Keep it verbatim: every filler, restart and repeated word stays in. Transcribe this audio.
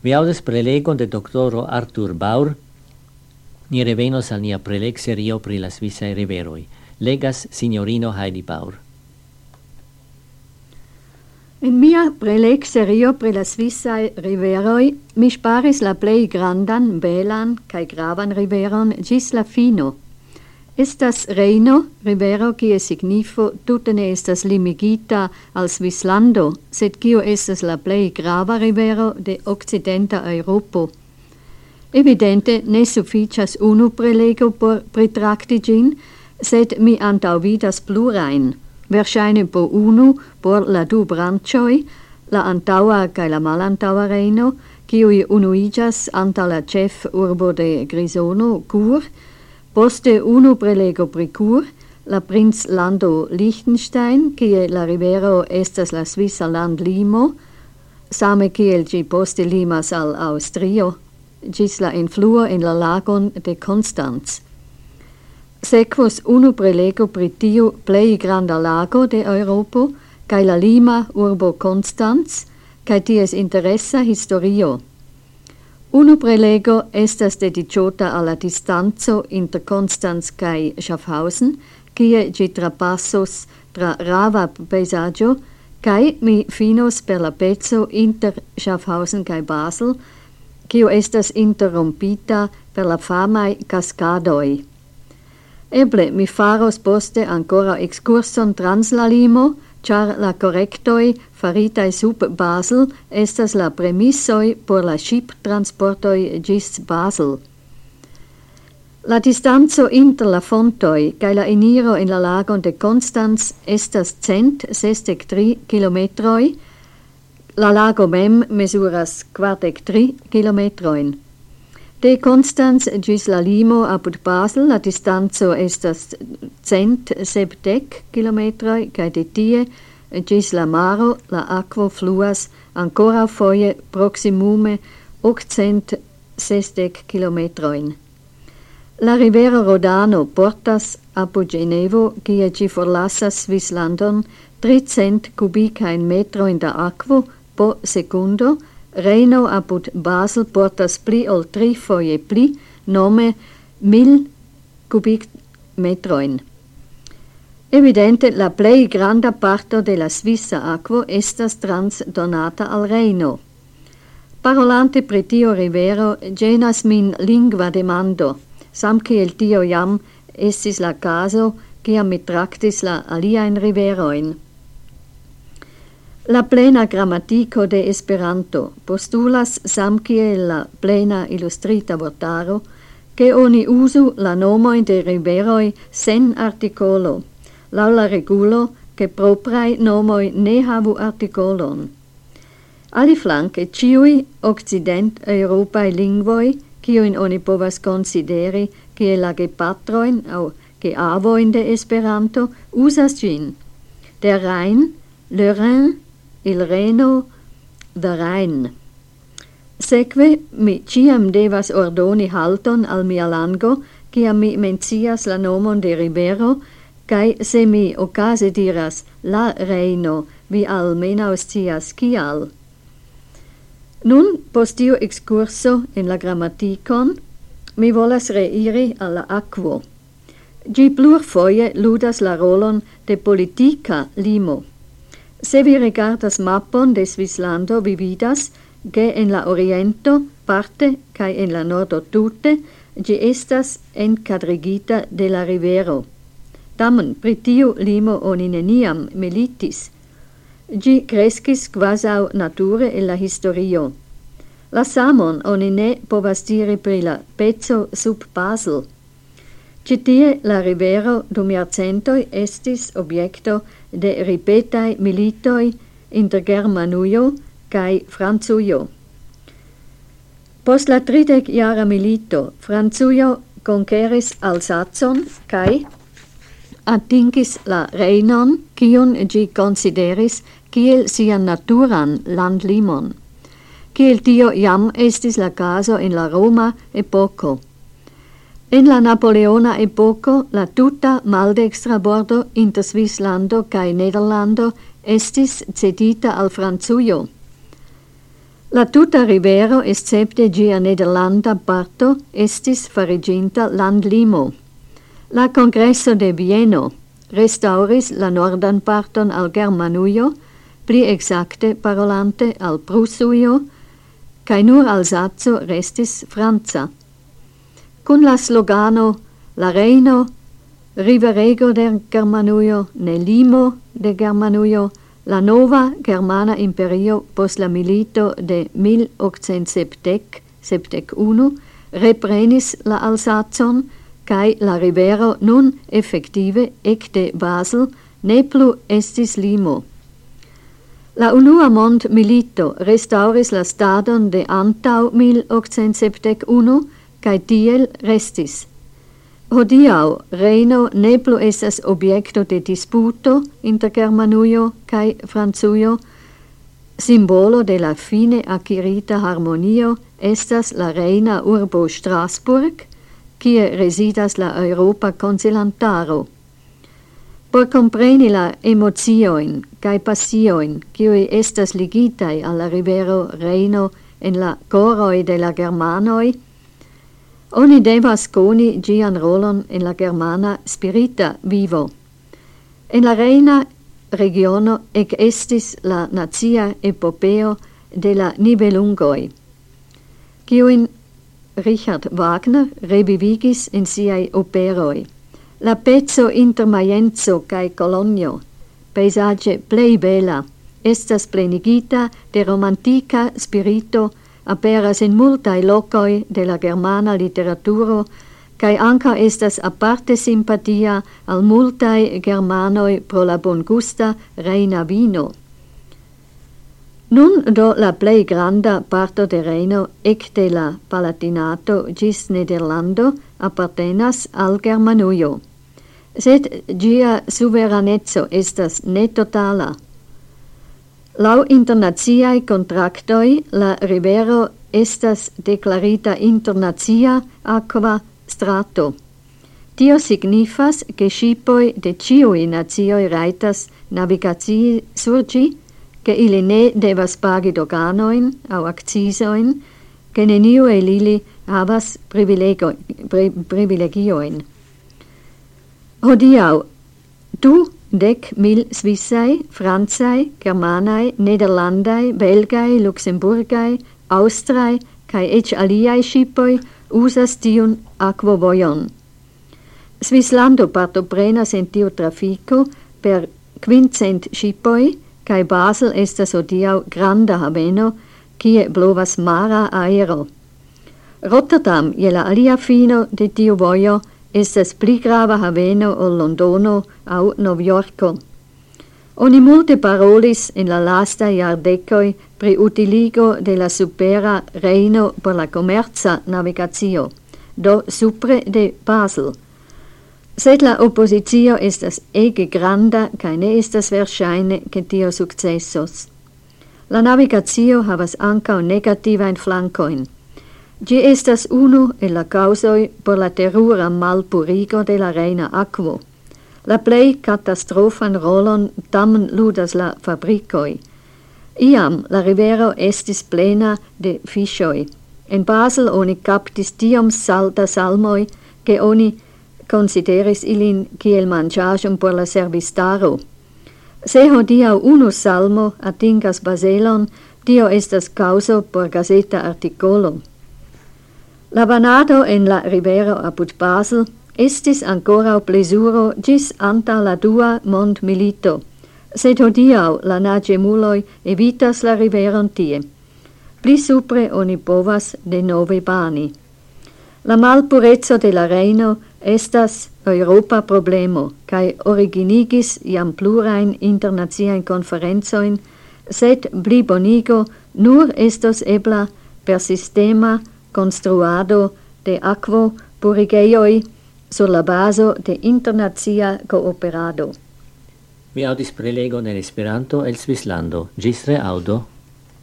Vi audes prelegon de doctoro Arthur Baur, ni revenos al nia preleg serio pri la Svissae riveroi. Legas signorino Heidi Baur. In mia preleg serio pri la Svissae riveroi mi sparis la plei grandan, belan kai gravan riveron gis la fino. Estas Reino, rivero kie signifo tute ne estas limigita al Svislando, sed kio estas la plei grava rivero de occidenta Europo. Evidente ne sufficias unu prelego por pritracti gin, sed mi antauvidas plurain. Verŝajne po unu por la du branĉoj, la antaŭa kaj la malantaŭa Reino, kiuj unuiĝas antaŭ la ĉefurbo de Grisono, Chur, poste unu prelego pri Chur, la princlando Liechtenstein, kie la rivero estas la svisa landlimo, same kiel ĝi poste limas al Aŭstrio, ĝis la influo en la lagon de Konstanz. Sekvos unu prelego pri tiu plej granda lago de Eŭropo kaj la lima urbo Konstanz kaj ties interesa historio. Unu prelego estas dedicata alla distanzo inter Konstanz kaj Schaffhausen, kie ĝi trapassos tra rava pejzaĝo, kaj mi finos per la peco inter Schaffhausen kaj Basel, kio estas interrompita per la famaj kaskadoj. Eble mi faros poste ancora excurson trans la limo, char la correctoi faritai sub Basel estas la premissoi por la ship transportoi gis Basel. La distanzo inter la fontoi cae la eniro in la lagon de Konstanz estas cent sesdek tri kilometroi, la lago mem mesuras kvardek tri kilometroin. De Konstanz gis la limo apud Basel la distanzo estas cent sepdek kilometroi, cae de tie gis la maro la aquo fluas ancora foje proximume octcent sesdek kilometroin. La rivero Rodano portas apud Genevo, kie gi forlasas Svislandon, tricent kubicain metroin da aquo po secundo. Reino apud Basel portas pli ol tri foje pli, nome mil kubikmetroin. Evidente la plei granda parto de la Svissa aquo estas transdonata al Reino. Parolante pri tio rivero ĝenas min lingva demando, sam kiel tio jam estis la caso kiam mi traktis la aliajn riverojn. La plena grammatico de Esperanto postulas sam kiel la plena illustrita vortaro, che oni usu la nomojn de riveroj sen artikolo, laŭ la regulo che propraj nomoj ne havu artikolon. Aliflanke ĉiuj okcident-eŭropaj lingvoj, kiujn oni povas konsideri kiel la gepatrojn aŭ geavojn de Esperanto, uzas ĝin. Der Rhein, le Rhin, il Reno, the Rhein. Sekve mi ciam devas ordoni halton al mia lango, kiam mi mencias la nomon de rivero, kai se mi ocase diras la Reino, vi almenaŭ scias kial. Nun, post tiu excurso en la grammatikon, mi volas reiri al la aquo. Gi plurfoje ludas la rolon de politika limo. Se vi rigardas mappon de Svislando, vi vidas che en la oriento parte cae en la nordo tute gi estas encadrigita de la rivero. Tamen pri tiu limo oni neniam militis. Gi crescis quasau nature en la historio. La samon oni ne povas diri pri la peco sub Basel. Ci tie la rivero dum jarcentoj estis objekto de ripetaj militoj inter Germanujo kaj Francujo. Post la tridek jara milito, Francujo konkeris Alsacon kaj atingis la Rejnon, kiun ĝi konsideris kiel sian naturan landlimon. Kiel tio jam estis la caso en la Roma epoko. En la Napoleona epoko, la tuta maldextra bordo inter Svislando kaj Nederlando estis cedita al Francujo. La tuta rivero, escepte gia Nederlanda parto, estis fariginta landlimo. La Congresso de Vieno restauris la nordan parton al Germanujo, pli exacte parolante al Prusujo, cae nur Alsaco restis Franza. Cun la slogano La Reino, riverego de Germanujo, ne limo de Germanujo, la nova Germana Imperio post la milito de mil octcent sepdec sepdecunu reprenis la Alsacon, cae la rivero nun effective ecde Basel ne plu estis limo. La unua mond milito restauris la stadon de antau mil octcent sepdecunu, cae tiel restis. Hodiau Reino ne plu estas objekto de disputo inter Germanujo cae Franzujo. Simbolo de la fine acquirita harmonio estas la reina urbo Strasburg, kie residas la Europa Consilantaro. Por compreni la emocioin cae passioin, kiui estas ligitai alla rivero Reino en la coroi de la Germanoi, oni devas coni gian rolon en la germana spirita vivo. En la reina regiono ec estis la nazia epopeo de la nibelungoi, kiuin Richard Wagner revivigis in siai operoi. La pezzo inter Maienzo cae Colonio, paesage plei bela, estas plenigita de romantica spirito, aperas in multae locoi de la germana literaturo, cae anca estas aparte simpatia al multae germanoi pro la bongusta reina vino. Nun do la plei granda parto de Reino ecte la Palatinato gis Nederlando appartenas al Germanujo. Sed gia suveranezzo estas ne totala. Lau internaziae contractoi la rivero estas declarita internazia aqua strato. Tio signifas che shipoi de ciui nazioi raitas navigacii sur gi, che ili ne devas pagi doganoin au accisoin, che neniu el ili havas privilegio, pri, privilegioin. Hodiau, du dec mil Swissai, Franzai, Germanai, Nederlandai, Belgai, Luxemburgai, Austrai, cae ec aliai shipoi usas tiun aquovoion. Swisslando partoprenas en tiu trafico per quincent shipoi, cae Basel estas hodiau granda haveno, kie blovas mara aero. Rotterdam, je la alia fino de tiu voio, estas pli grava haveno ol Londono au Novjorko. Oni multe parolis in la lasta iardecoi pri utiligo de la supera Reino por la commerza navigatio, do supre de Basel. Sed la oppositio estas ege granda, cae ne estas verŝajne che tio successos. La navigatio havas ankaŭ negativain flankoin. Gi estas unu el la causoi por la terura malpurigo de la reina aquo. La plei catastrofan rolon tamen ludas la fabricoi. Iam la rivero estis plena de fiŝoj. En Basel oni captis tiom salta salmoi, che oni consideris ilin kiel manĝaĵon por la servistaro. Se hodiaŭ unu salmo atingas Baselon, tio estas causo por gazeta articolo. La banado en la rivero apud Basel estis ankoraŭ plezuro ĝis antaŭ la dua mondmilito, sed hodiaŭ la naĝemuloj evitas la riveron tie. Pli supre oni povas denove bani. La malpureco de la Reino estas Europa problemo, cae originigis iam plurain internaziaen conferenzoin, sed blibonigo nur estos ebla per sistema construado de aquo purigeioi sur la baso de internazia cooperado. Mi audis prelego nel Esperanto el Svislando. Gis reaudo.